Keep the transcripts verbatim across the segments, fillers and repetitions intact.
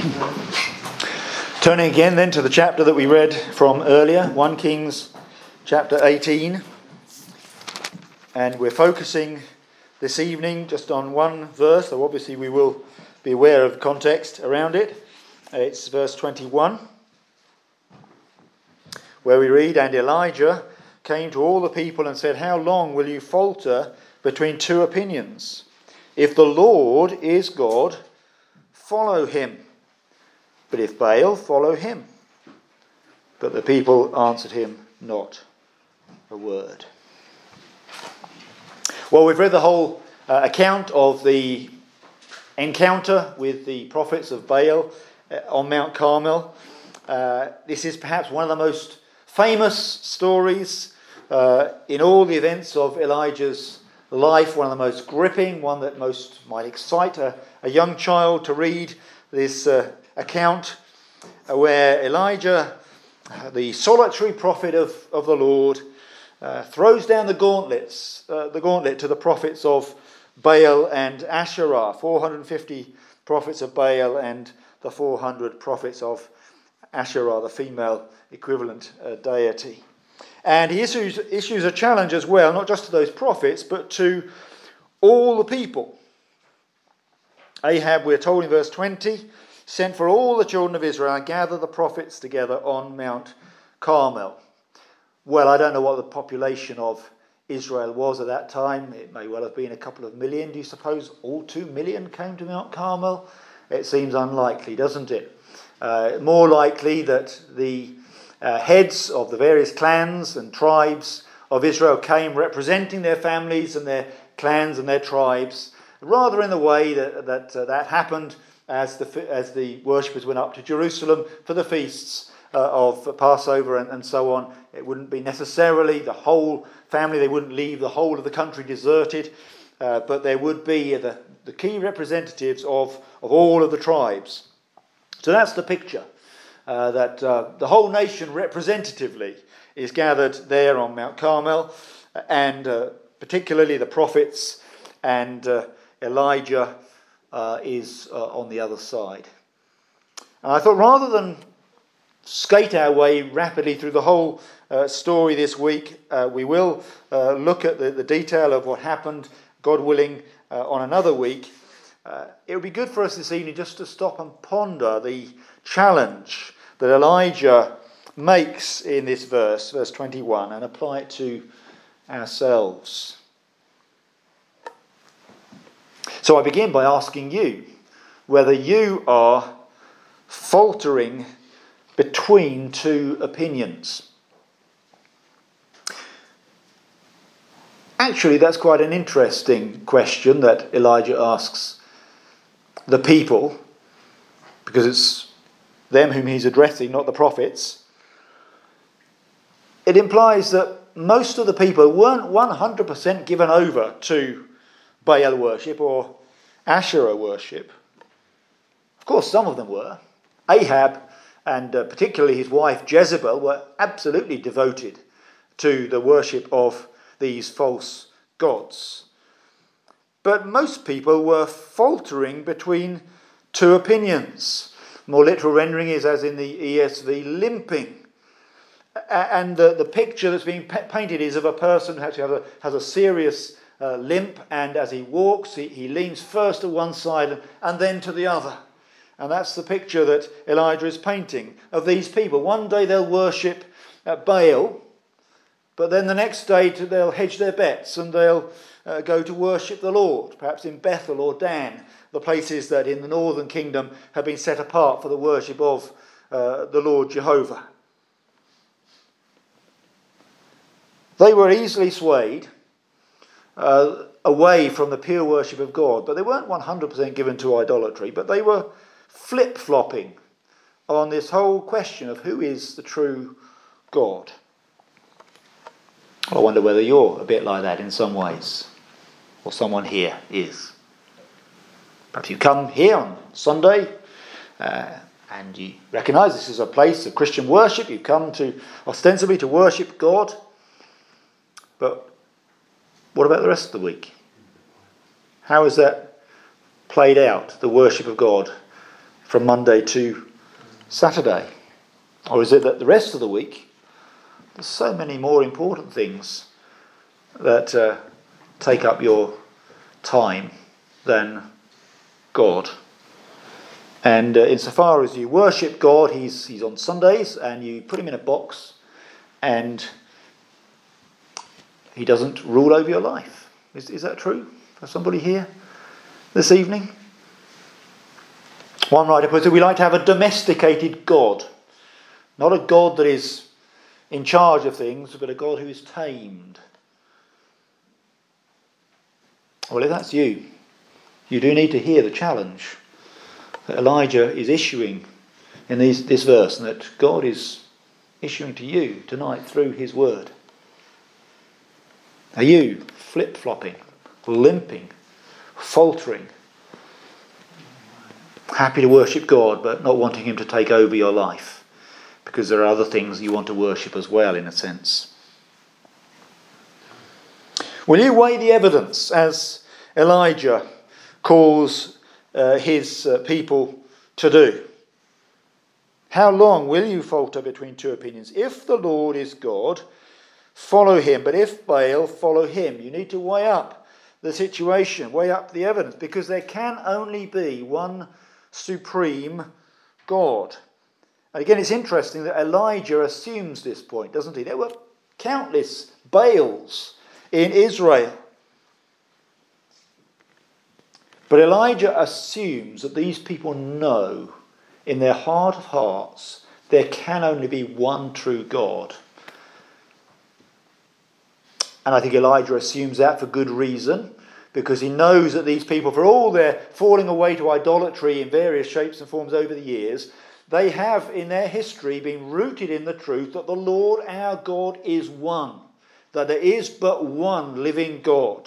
Turning again then to the chapter that we read from earlier, First Kings chapter eighteen. And we're focusing this evening just on one verse, though obviously we will be aware of the context around it. It's verse twenty-one, where we read, "And Elijah came to all the people and said, 'How long will you falter between two opinions? If the Lord is God, follow him. But if Baal, follow him.' But the people answered him not a word." Well, we've read the whole uh, account of the encounter with the prophets of Baal uh, on Mount Carmel. Uh, this is perhaps one of the most famous stories uh, in all the events of Elijah's life, one of the most gripping, one that most might excite a, a young child to read this uh, account, uh, where Elijah, uh, the solitary prophet of, of the Lord, uh, throws down the gauntlets, uh, the gauntlet to the prophets of Baal and Asherah, four hundred fifty prophets of Baal and the four hundred prophets of Asherah, the female equivalent uh, deity. And he issues, issues a challenge as well, not just to those prophets, but to all the people. Ahab, we're told in verse twenty, sent for all the children of Israel and gathered the prophets together on Mount Carmel. Well, I don't know what the population of Israel was at that time. It may well have been a couple of million. Do you suppose all two million came to Mount Carmel? It seems unlikely, doesn't it? Uh, more likely that the uh, heads of the various clans and tribes of Israel came representing their families and their clans and their tribes, rather in the way that that, uh, that happened as the as the worshippers went up to Jerusalem for the feasts uh, of Passover and, and so on. It wouldn't be necessarily the whole family. They wouldn't leave the whole of the country deserted, uh, but there would be the, the key representatives of, of all of the tribes. So that's the picture, uh, that uh, the whole nation representatively is gathered there on Mount Carmel, and uh, particularly the prophets, and uh, Elijah uh, is uh, on the other side. And I thought, rather than skate our way rapidly through the whole uh, story this week, uh, we will uh, look at the, the detail of what happened, God willing, uh, on another week. Uh, it would be good for us this evening just to stop and ponder the challenge that Elijah makes in this verse, verse twenty-one, and apply it to ourselves. So I begin by asking you whether you are faltering between two opinions. Actually, that's quite an interesting question that Elijah asks the people, because it's them whom he's addressing, not the prophets. It implies that most of the people weren't one hundred percent given over to Baal worship or Asherah worship. Of course, some of them were. Ahab, and uh, particularly his wife Jezebel, were absolutely devoted to the worship of these false gods. But most people were faltering between two opinions. More literal rendering is, as in the E S V, limping. And the, the picture that's being painted is of a person who actually has a, has a serious uh, limp, and as he walks, he, he leans first to one side and then to the other. And that's the picture that Elijah is painting of these people. One day they'll worship at Baal, but then the next day they'll hedge their bets and they'll uh, go to worship the Lord, perhaps in Bethel or Dan, the places that in the northern kingdom have been set apart for the worship of uh, the Lord Jehovah. They were easily swayed uh, away from the pure worship of God, but they weren't one hundred percent given to idolatry, but they were flip-flopping on this whole question of who is the true God. I wonder whether you're a bit like that in some ways, or someone here is. Perhaps you come here on Sunday uh, and you recognise this is a place of Christian worship. You come to ostensibly to worship God, but what about the rest of the week? How is that played out, the worship of God, from Monday to Saturday? Or is it that the rest of the week there's so many more important things that uh, take up your time than God? And uh, insofar as you worship God, he's he's on Sundays, and you put him in a box, and he doesn't rule over your life. Is, is that true for somebody here this evening? One writer puts it, we like to have a domesticated God. Not a God that is in charge of things, but a God who is tamed. Well, if that's you, you do need to hear the challenge that Elijah is issuing in these, this verse, and that God is issuing to you tonight through his word. Are you flip-flopping, limping, faltering, happy to worship God but not wanting him to take over your life because there are other things you want to worship as well, in a sense? Will you weigh the evidence as Elijah calls uh, his uh, people to do? How long will you falter between two opinions? If the Lord is God, follow him. But if Baal, follow him. You need to weigh up the situation, weigh up the evidence, because there can only be one supreme God. And again, it's interesting that Elijah assumes this point, doesn't he? There were countless Baals in Israel. But Elijah assumes that these people know in their heart of hearts there can only be one true God. And I think Elijah assumes that for good reason, because he knows that these people, for all their falling away to idolatry in various shapes and forms over the years, they have in their history been rooted in the truth that the Lord our God is one, that there is but one living God.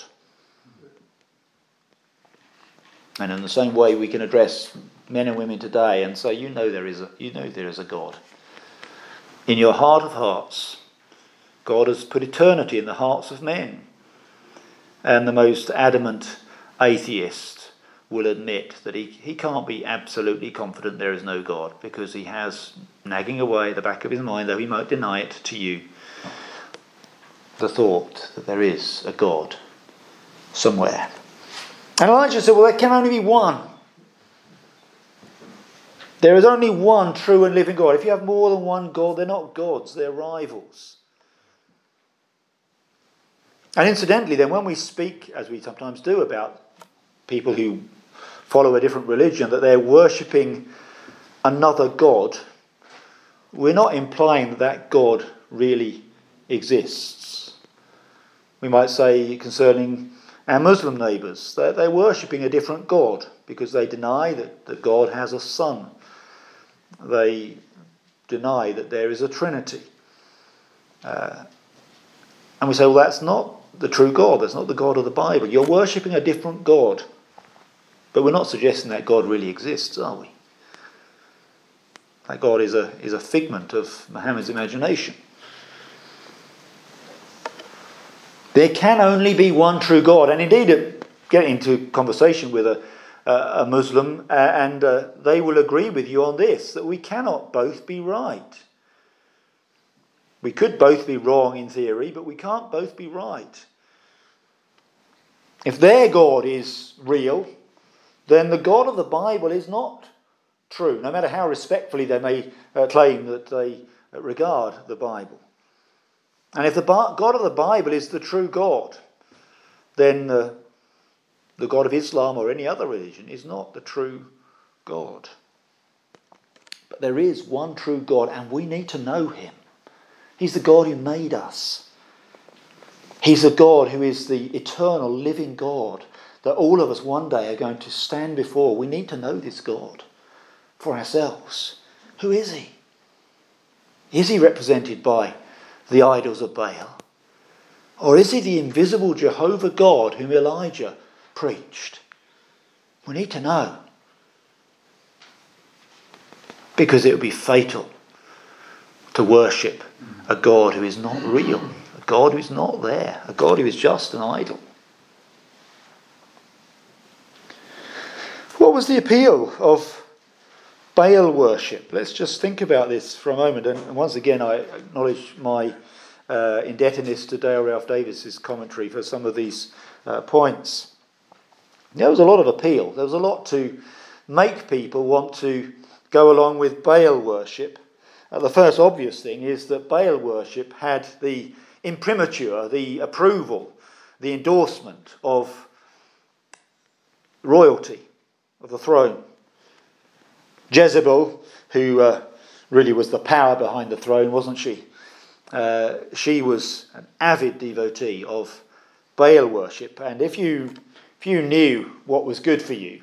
And in the same way we can address men and women today and say, you know there is a, you know there is a God. In your heart of hearts, God has put eternity in the hearts of men. And the most adamant atheist will admit that he, he can't be absolutely confident there is no God, because he has nagging away at the back of his mind, though he might deny it to you, the thought that there is a God somewhere. And Elijah said, well, there can only be one. There is only one true and living God. If you have more than one God, they're not gods, they're rivals. And incidentally, then, when we speak, as we sometimes do, about people who follow a different religion, that they're worshipping another God, we're not implying that that God really exists. We might say concerning our Muslim neighbours, they're, they're worshipping a different God because they deny that, that God has a son. They deny that there is a Trinity. Uh, and we say, well, that's not the true God. That's not the God of the Bible. You're worshipping a different God. But we're not suggesting that God really exists, are we? That God is a, is a figment of Muhammad's imagination. There can only be one true God. And indeed, get into conversation with a, a, a Muslim, uh, and uh, they will agree with you on this, that we cannot both be right. We could both be wrong in theory, but we can't both be right. If their God is real, then the God of the Bible is not true, no matter how respectfully they may uh, claim that they regard the Bible. And if the God of the Bible is the true God, then uh, the God of Islam or any other religion is not the true God. But there is one true God, and we need to know him. He's the God who made us. He's the God who is the eternal living God that all of us one day are going to stand before. We need to know this God for ourselves. Who is he? Is he represented by the idols of Baal? Or is he the invisible Jehovah God whom Elijah preached? We need to know. Because it would be fatal to worship a God who is not real, a God who is not there, a God who is just an idol. What was the appeal of Baal worship. Let's just think about this for a moment. And once again, I acknowledge my uh, indebtedness to Dale Ralph Davis's commentary for some of these uh, points. There was a lot of appeal. There was a lot to make people want to go along with Baal worship. Uh, the first obvious thing is that Baal worship had the imprimatur, the approval, the endorsement of royalty, of the throne. Jezebel, who uh, really was the power behind the throne, wasn't she? Uh, she was an avid devotee of Baal worship. And if you if you knew what was good for you,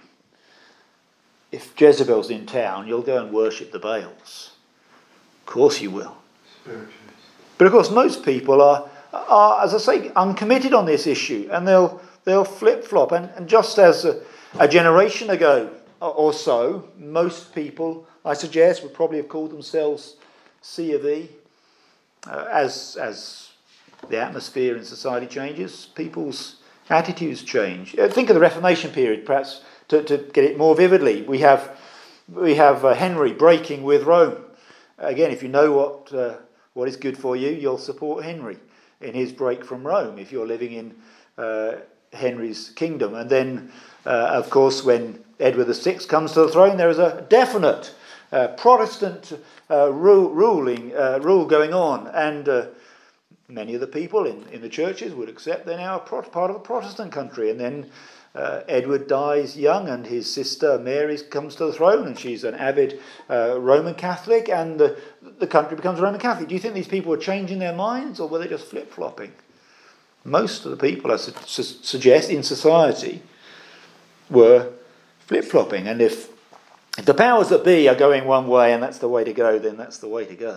if Jezebel's in town, you'll go and worship the Baals. Of course you will. But of course most people are, are, as I say, uncommitted on this issue, and they'll they'll flip-flop. And, and just as a, a generation ago or so, most people, I suggest, would probably have called themselves C of E. Uh, as as the atmosphere in society changes, people's attitudes change. Uh, think of the Reformation period, perhaps, to, to get it more vividly. We have we have uh, Henry breaking with Rome. Again, if you know what uh, what is good for you, you'll support Henry in his break from Rome if you're living in uh, Henry's kingdom. And then, uh, of course, when Edward the Sixth comes to the throne, there is a definite uh, Protestant uh, rule, ruling uh, rule going on, and uh, many of the people in, in the churches would accept they're now a pro- part of a Protestant country. And then uh, Edward dies young, and his sister Mary comes to the throne, and she's an avid uh, Roman Catholic, and the, the country becomes Roman Catholic. Do you think these people were changing their minds, or were they just flip-flopping? Most of the people, I su- su- suggest, in society were flip-flopping. And if, if the powers that be are going one way and that's the way to go, then that's the way to go.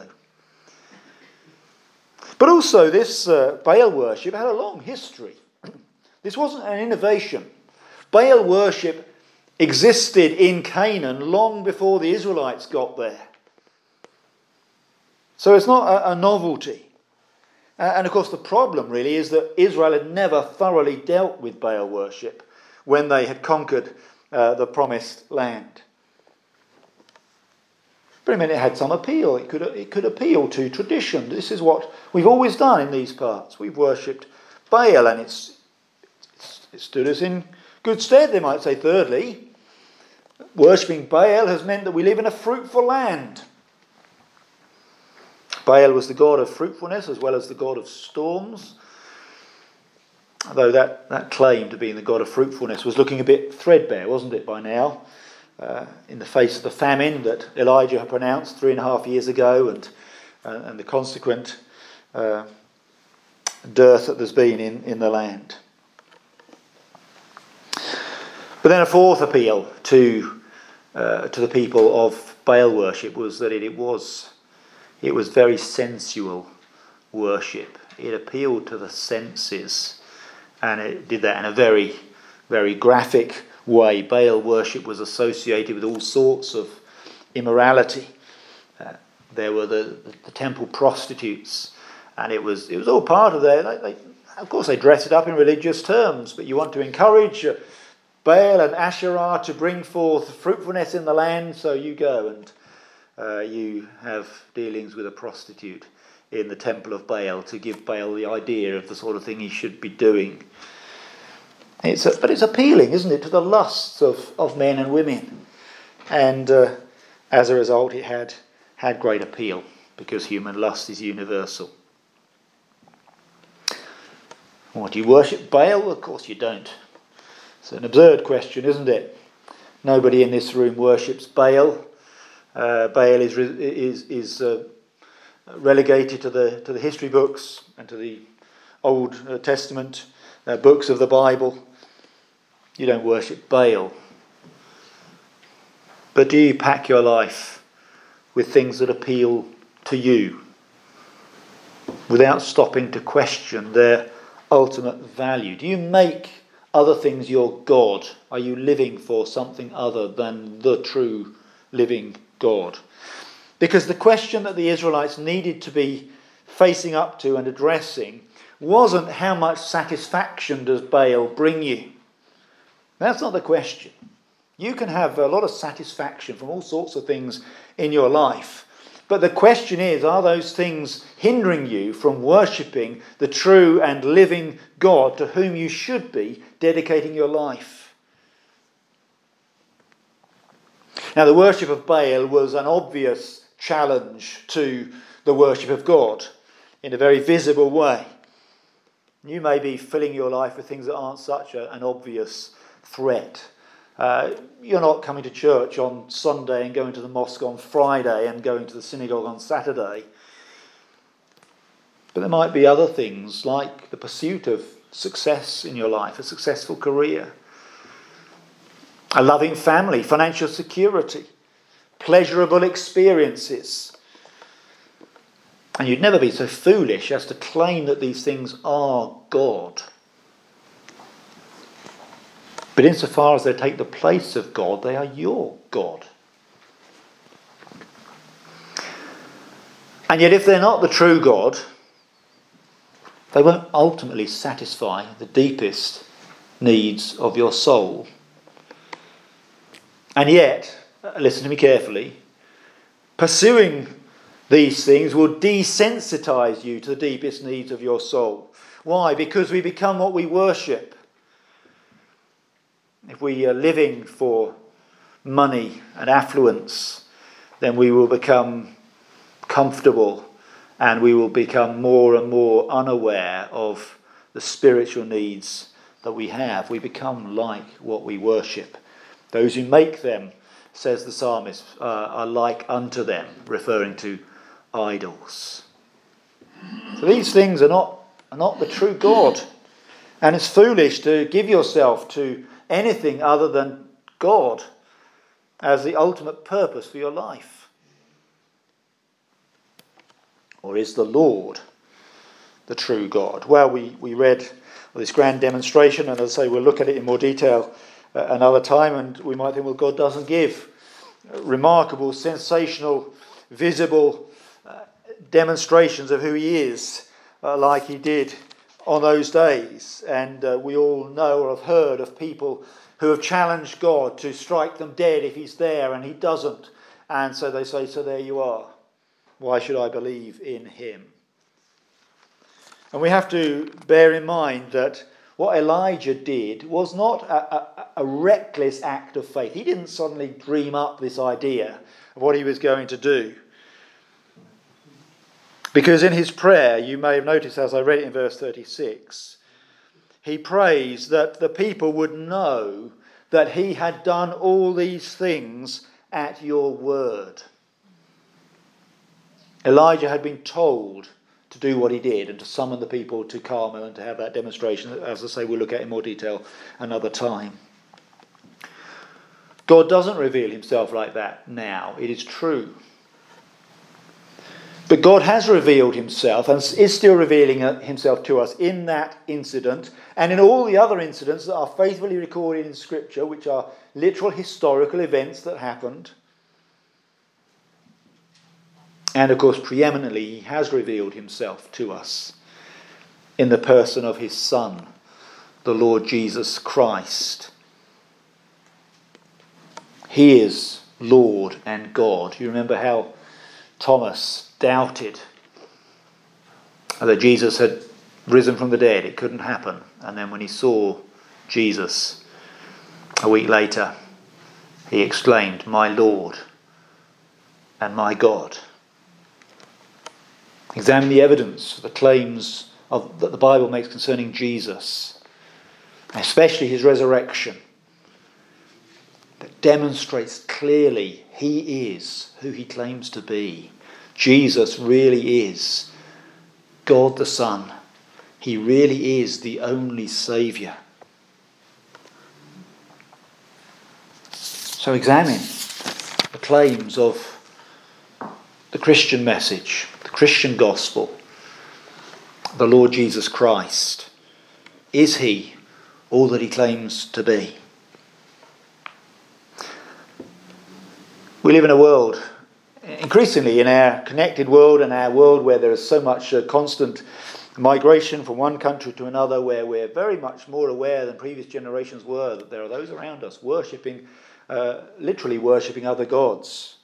But also this uh, Baal worship had a long history. This wasn't an innovation. Baal worship existed in Canaan long before the Israelites got there. So it's not a, a novelty. Uh, and of course the problem really is that Israel had never thoroughly dealt with Baal worship when they had conquered uh, the promised land. But I mean, it had some appeal. It could it could appeal to tradition. This is what we've always done in these parts. We've worshipped Baal, and it's, it's it stood us in good stead, they might say. Thirdly, worshipping Baal has meant that we live in a fruitful land. Baal was the god of fruitfulness as well as the god of storms. Although that, that claim to being the god of fruitfulness was looking a bit threadbare, wasn't it, by now? Uh, in the face of the famine that Elijah had pronounced three and a half years ago, and uh, and the consequent uh, dearth that there's been in, in the land. But then a fourth appeal to uh, to the people of Baal worship was that it, it was it was very sensual worship. It appealed to the senses, and it did that in a very, very graphic way. Baal worship was associated with all sorts of immorality. Uh, there were the, the temple prostitutes, and it was it was all part of their. They, they, of course, they dress it up in religious terms, but you want to encourage uh, Baal and Asherah to bring forth fruitfulness in the land, so you go and uh, you have dealings with a prostitute in the temple of Baal to give Baal the idea of the sort of thing he should be doing. It's a, but it's appealing, isn't it, to the lusts of, of men and women. And uh, as a result, it had, had great appeal, because human lust is universal. What, do you worship Baal? Well, of course you don't. It's an absurd question, isn't it? Nobody in this room worships Baal. Uh, Baal is is is uh, relegated to the to the history books and to the Old Testament uh, books of the Bible. You don't worship Baal. But do you pack your life with things that appeal to you, without stopping to question their ultimate value? Do you make other things your God? Are you living for something other than the true living God? Because the question that the Israelites needed to be facing up to and addressing wasn't how much satisfaction does Baal bring you. That's not the question. You can have a lot of satisfaction from all sorts of things in your life. But the question is, are those things hindering you from worshipping the true and living God to whom you should be dedicating your life? Now, the worship of Baal was an obvious challenge to the worship of God in a very visible way. You may be filling your life with things that aren't such a, an obvious threat. Uh, you're not coming to church on Sunday and going to the mosque on Friday and going to the synagogue on Saturday. But there might be other things like the pursuit of success in your life, a successful career, a loving family, financial security, pleasurable experiences. And you'd never be so foolish as to claim that these things are God. But insofar as they take the place of God, they are your God. And yet if they're not the true God, they won't ultimately satisfy the deepest needs of your soul. And yet, listen to me carefully, pursuing these things will desensitize you to the deepest needs of your soul. Why? Because we become what we worship. If we are living for money and affluence, then we will become comfortable and we will become more and more unaware of the spiritual needs that we have. We become like what we worship. Those who make them, says the psalmist, uh, are like unto them, referring to idols. So these things are not, are not the true God. And it's foolish to give yourself to anything other than God as the ultimate purpose for your life. Or is the Lord the true God? Well, we, we read this grand demonstration, and as I say, we'll look at it in more detail uh, another time, and we might think, well, God doesn't give remarkable, sensational, visible uh, demonstrations of who he is uh, like he did on those days. And uh, we all know or have heard of people who have challenged God to strike them dead if he's there, and he doesn't. And so they say, so there you are. Why should I believe in him? And we have to bear in mind that what Elijah did was not a, a, a reckless act of faith. He didn't suddenly dream up this idea of what he was going to do. Because in his prayer, you may have noticed as I read it in verse thirty-six, he prays that the people would know that he had done all these things at your word. Elijah had been told to do what he did and to summon the people to Carmel and to have that demonstration. As I say, we'll look at in more detail another time. God doesn't reveal himself like that now. It is true. But God has revealed himself and is still revealing himself to us in that incident and in all the other incidents that are faithfully recorded in Scripture, which are literal historical events that happened. And of course, preeminently, he has revealed himself to us in the person of his Son, the Lord Jesus Christ. He is Lord and God. You remember how Thomas doubted that Jesus had risen from the dead. It couldn't happen. And then when he saw Jesus a week later, he exclaimed, "My Lord and my God." Examine the evidence, the claims of, that the Bible makes concerning Jesus, especially his resurrection, that demonstrates clearly he is who he claims to be. Jesus really is God the Son. He really is the only Saviour. So examine the claims of the Christian message, the Christian gospel, the Lord Jesus Christ. Is he all that he claims to be? We live in a world, increasingly in our connected world and our world where there is so much uh, constant migration from one country to another, where we're very much more aware than previous generations were that there are those around us worshipping, uh, literally worshipping other gods.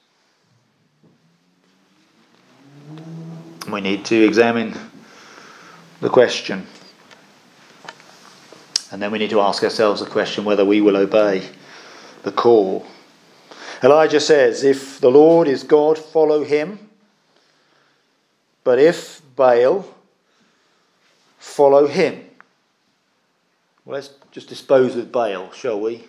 We need to examine the question. And then we need to ask ourselves the question whether we will obey the call. Elijah says, if the Lord is God, follow him. But if Baal, follow him. Well, let's just dispose with Baal, shall we?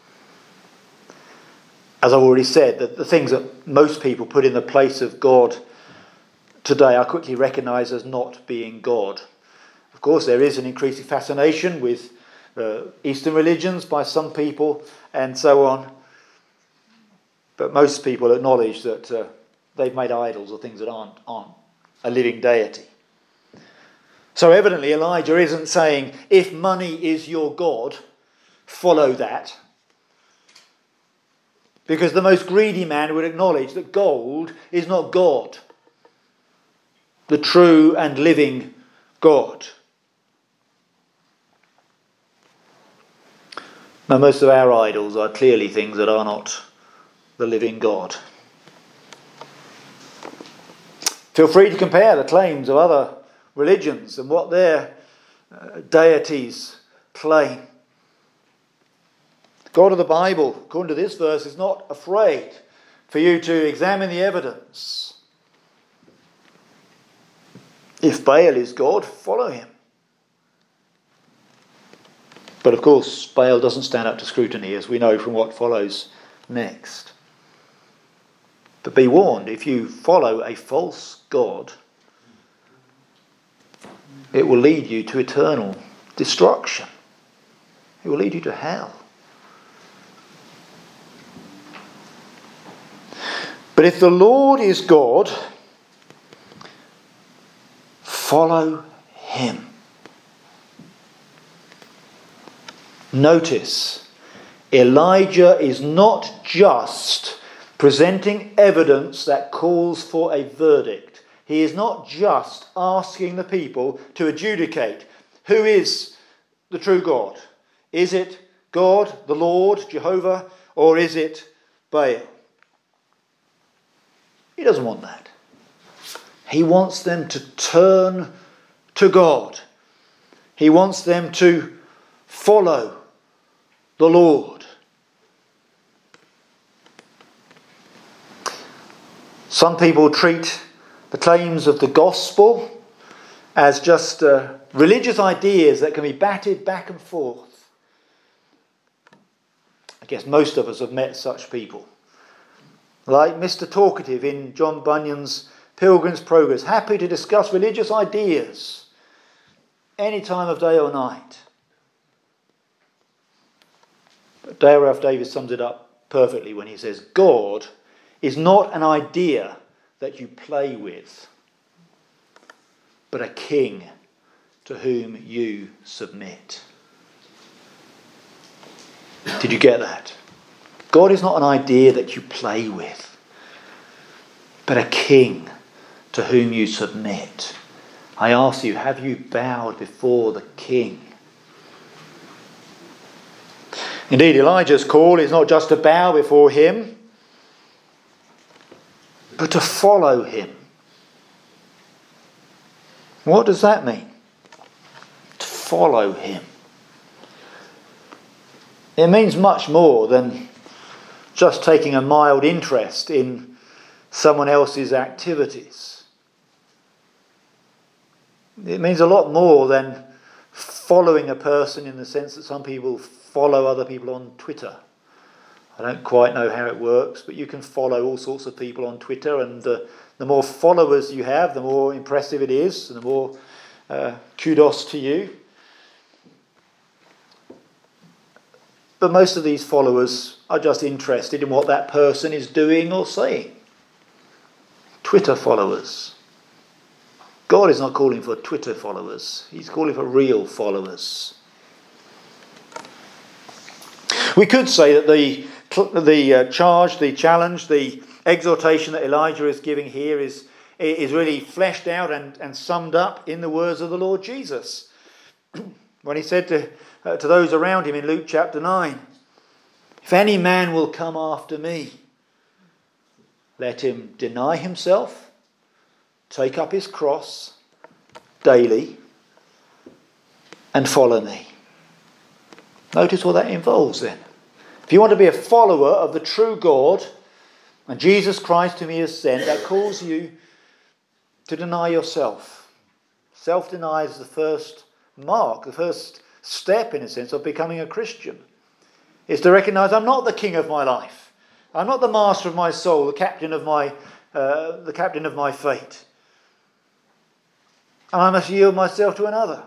As I've already said, the, the things that most people put in the place of God today are quickly recognised as not being God. Of course, there is an increasing fascination with uh, Eastern religions by some people and so on. But most people acknowledge that uh, they've made idols or things that aren't, aren't a living deity. So evidently Elijah isn't saying, if money is your God, follow that. Because the most greedy man would acknowledge that gold is not God, the true and living God. Now, most of our idols are clearly things that are not the living God. Feel free to compare the claims of other religions and what their uh, deities claim. The God of the Bible, according to this verse, is not afraid for you to examine the evidence. If Baal is God, follow him. But of course, Baal doesn't stand up to scrutiny, as we know from what follows next. But be warned, if you follow a false god, it will lead you to eternal destruction. It will lead you to hell. But if the Lord is God, follow him. Notice, Elijah is not just presenting evidence that calls for a verdict. He is not just asking the people to adjudicate who is the true God. Is it God, the Lord, Jehovah, or is it Baal? He doesn't want that. He wants them to turn to God. He wants them to follow the Lord. Some people treat the claims of the gospel as just uh, religious ideas that can be batted back and forth. I guess most of us have met such people. Like Mister Talkative in John Bunyan's Pilgrim's Progress, happy to discuss religious ideas any time of day or night. But Dale Ralph Davis sums it up perfectly when he says, God is not an idea that you play with, but a king to whom you submit. Did you get that? God is not an idea that you play with, but a king to whom you submit. I ask you, have you bowed before the king? Indeed, Elijah's call is not just to bow before him, but to follow him. What does that mean? To follow him. It means much more than just taking a mild interest in someone else's activities. It means a lot more than following a person in the sense that some people follow other people on Twitter. I don't quite know how it works, but you can follow all sorts of people on Twitter, and uh, the more followers you have, the more impressive it is, and the more uh, kudos to you. But most of these followers are just interested in what that person is doing or saying. Twitter followers. God is not calling for Twitter followers. He's calling for real followers. We could say that the the uh, charge, the challenge, the exhortation that Elijah is giving here is, is really fleshed out and, and summed up in the words of the Lord Jesus. When he said to, uh, to those around him in Luke chapter nine, "If any man will come after me, let him deny himself, take up his cross daily, and follow me." Notice what that involves then. If you want to be a follower of the true God and Jesus Christ whom he has sent, that calls you to deny yourself. Self-denial is the first mark, the first step, in a sense, of becoming a Christian. Is to recognise I'm not the king of my life. I'm not the master of my soul, the captain of my, uh, the captain of my fate. And I must yield myself to another.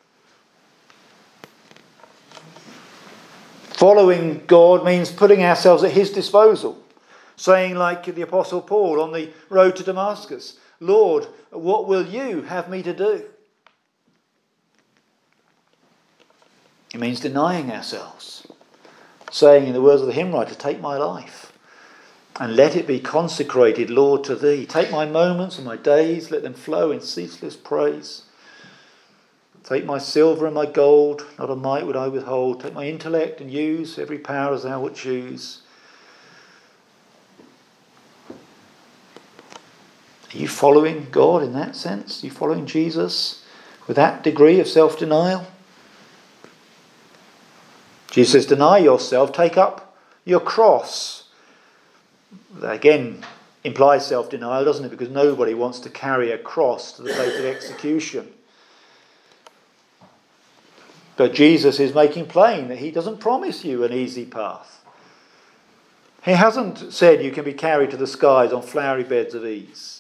Following God means putting ourselves at his disposal. Saying like the Apostle Paul on the road to Damascus, "Lord, what will you have me to do?" It means denying ourselves. Saying in the words of the hymn writer, "Take my life and let it be consecrated, Lord, to thee. Take my moments and my days, let them flow in ceaseless praise. Take my silver and my gold, not a mite would I withhold. Take my intellect and use every power as thou wilt choose." Are you following God in that sense? Are you following Jesus with that degree of self-denial? Jesus says, deny yourself, take up your cross. That again implies self-denial, doesn't it? Because nobody wants to carry a cross to the place of execution. But Jesus is making plain that he doesn't promise you an easy path. He hasn't said you can be carried to the skies on flowery beds of ease.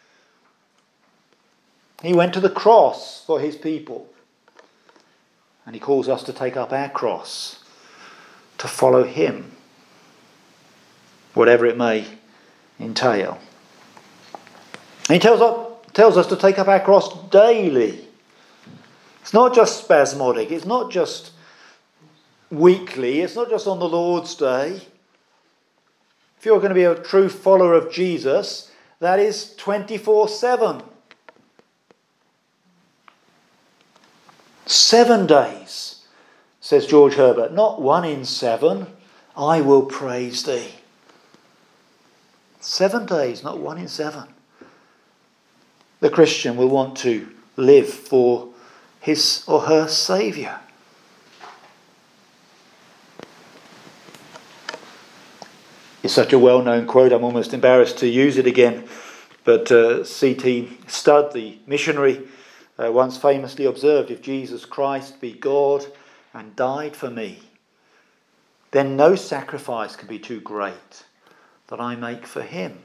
He went to the cross for his people. And he calls us to take up our cross, to follow him, whatever it may entail. And he tells us, tells us to take up our cross daily. It's not just spasmodic, it's not just weekly, it's not just on the Lord's Day. If you're going to be a true follower of Jesus, that is twenty-four seven. Seven days, says George Herbert, not one in seven, I will praise thee. Seven days, not one in seven. The Christian will want to live for his or her Saviour. It's such a well-known quote, I'm almost embarrassed to use it again, but uh, C T Studd, the missionary, uh, once famously observed, "If Jesus Christ be God and died for me, then no sacrifice can be too great that I make for him."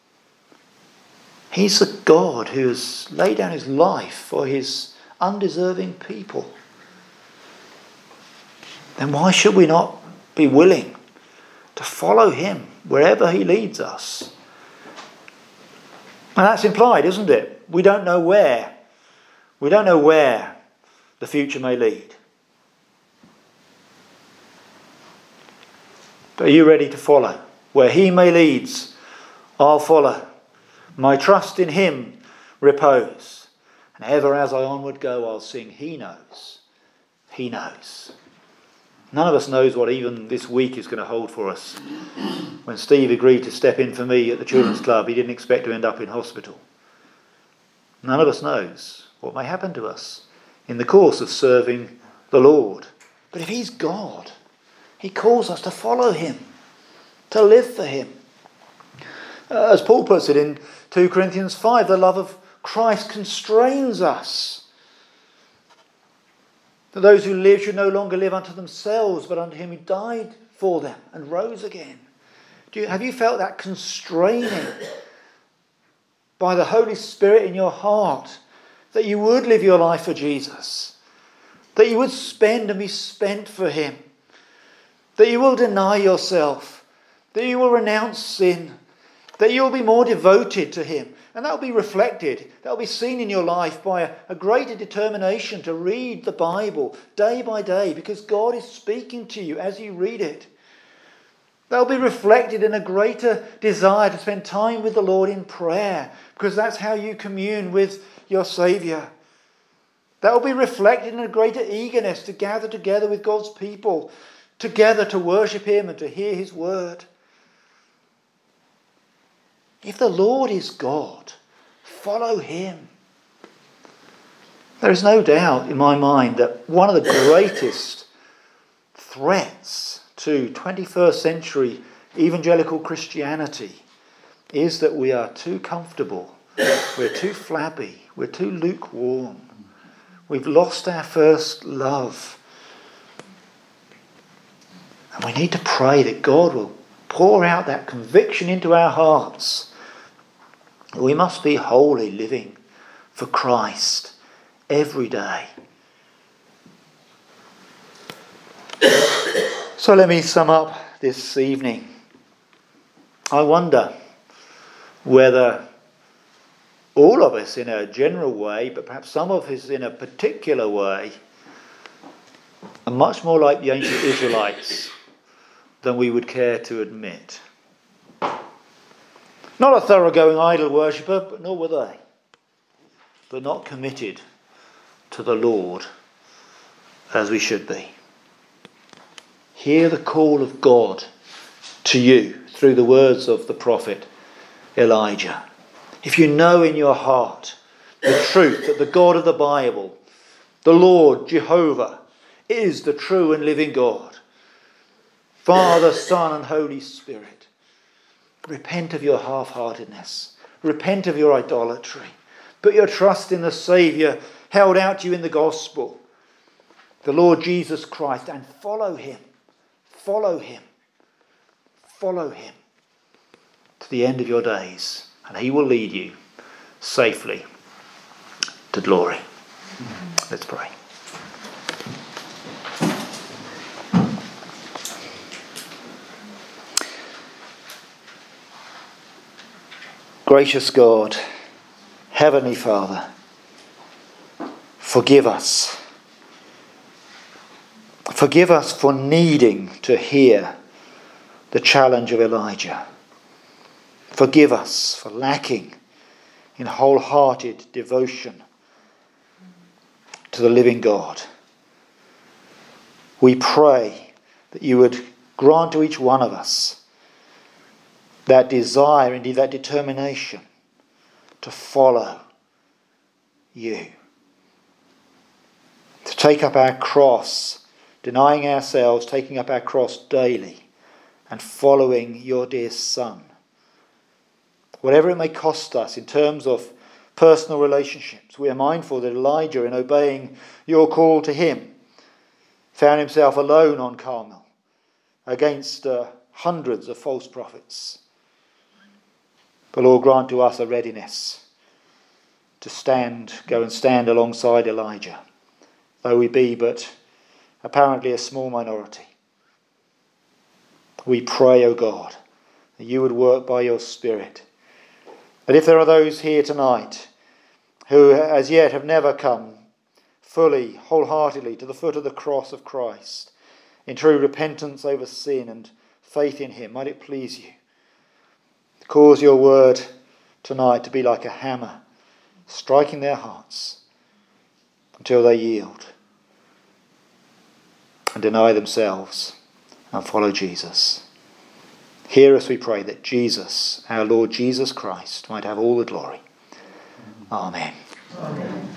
He's the God who has laid down his life for his undeserving people. Then why should we not be willing to follow him wherever he leads us? And that's implied, isn't it? We don't know where. We don't know where the future may lead. But are you ready to follow? Where he may leads, I'll follow. My trust in him repose. And ever as I onward go, I'll sing, he knows. He knows. None of us knows what even this week is going to hold for us. When Steve agreed to step in for me at the Children's Club, he didn't expect to end up in hospital. None of us knows what may happen to us in the course of serving the Lord. But if he's God, he calls us to follow him, to live for him. Uh, as Paul puts it in two Corinthians five, the love of Christ constrains us. That those who live should no longer live unto themselves, but unto him who died for them and rose again. Do you, have you felt that constraining by the Holy Spirit in your heart, that you would live your life for Jesus, that you would spend and be spent for him, that you will deny yourself, that you will renounce sin, that you will be more devoted to him? And that will be reflected, that will be seen in your life by a, a greater determination to read the Bible day by day, because God is speaking to you as you read it. They'll be reflected in a greater desire to spend time with the Lord in prayer, because that's how you commune with your Saviour. That will be reflected in a greater eagerness to gather together with God's people, together to worship Him and to hear His word. If the Lord is God, follow Him. There is no doubt in my mind that one of the greatest threats to twenty-first century evangelical Christianity is that we are too comfortable, we're too flabby, we're too lukewarm. We've lost our first love. And we need to pray that God will pour out that conviction into our hearts. We must be wholly living for Christ every day. So let me sum up this evening. I wonder whether all of us in a general way, but perhaps some of us in a particular way, are much more like the ancient Israelites than we would care to admit. Not a thoroughgoing idol worshipper, but nor were they. But not committed to the Lord as we should be. Hear the call of God to you through the words of the prophet Elijah. If you know in your heart the truth that the God of the Bible, the Lord Jehovah, is the true and living God, Father, Son and Holy Spirit, repent of your half-heartedness. Repent of your idolatry. Put your trust in the Saviour held out to you in the gospel, the Lord Jesus Christ, and follow Him. Follow Him. Follow Him to the end of your days, and He will lead you safely to glory. Let's pray. Gracious God, Heavenly Father, forgive us. Forgive us for needing to hear the challenge of Elijah. Forgive us for lacking in wholehearted devotion to the living God. We pray that you would grant to each one of us that desire, indeed that determination to follow you. To take up our cross, denying ourselves, taking up our cross daily and following your dear Son. Whatever it may cost us in terms of personal relationships, we are mindful that Elijah, in obeying your call to him, found himself alone on Carmel against uh, hundreds of false prophets. But Lord, grant to us a readiness to stand, go and stand alongside Elijah, though we be but apparently a small minority. We pray, O God, that you would work by your Spirit. That if there are those here tonight who as yet have never come fully, wholeheartedly to the foot of the cross of Christ, in true repentance over sin and faith in him, might it please you to cause your word tonight to be like a hammer, striking their hearts until they yield and deny themselves and follow Jesus. Hear us, we pray, that Jesus, our Lord Jesus Christ, might have all the glory. Amen. Amen.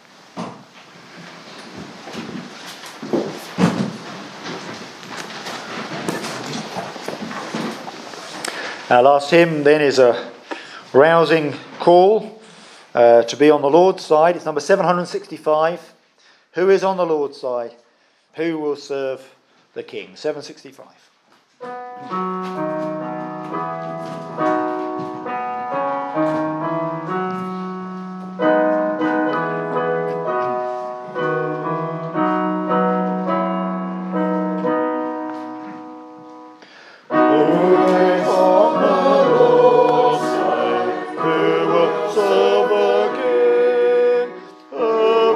Our last hymn then is a rousing call uh, to be on the Lord's side. It's number seven hundred sixty-five. Who is on the Lord's side? Who will serve the King? seven sixty-five.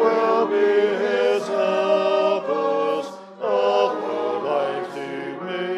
Me.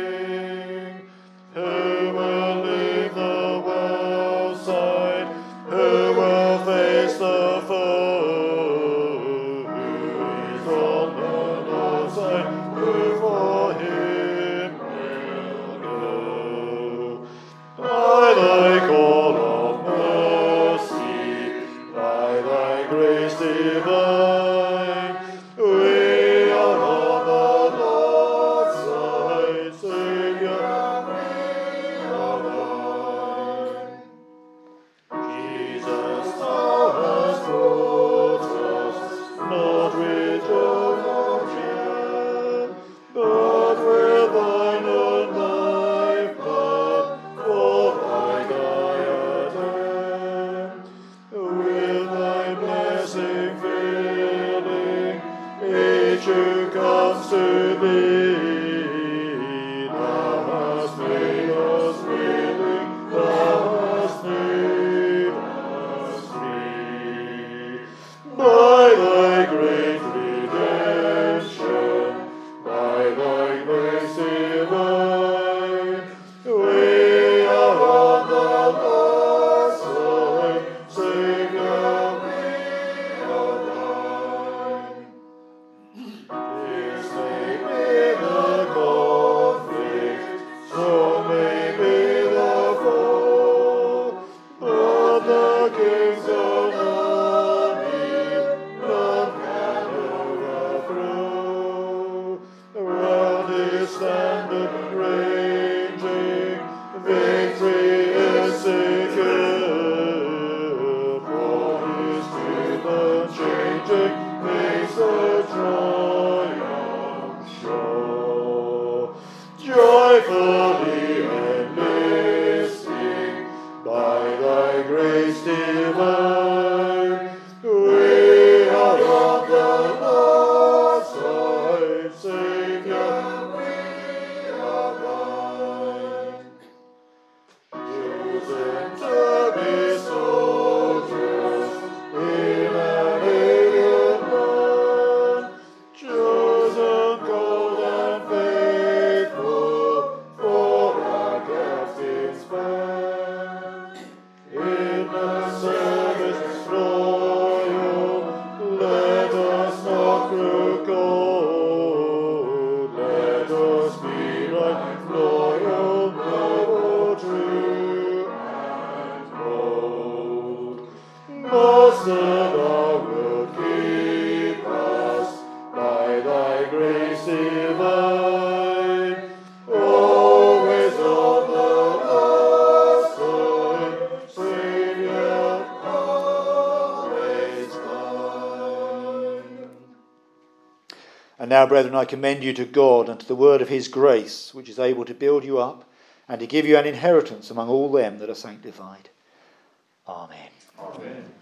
now, brethren, I commend you to God and to the word of his grace, which is able to build you up and to give you an inheritance among all them that are sanctified. Amen. Amen.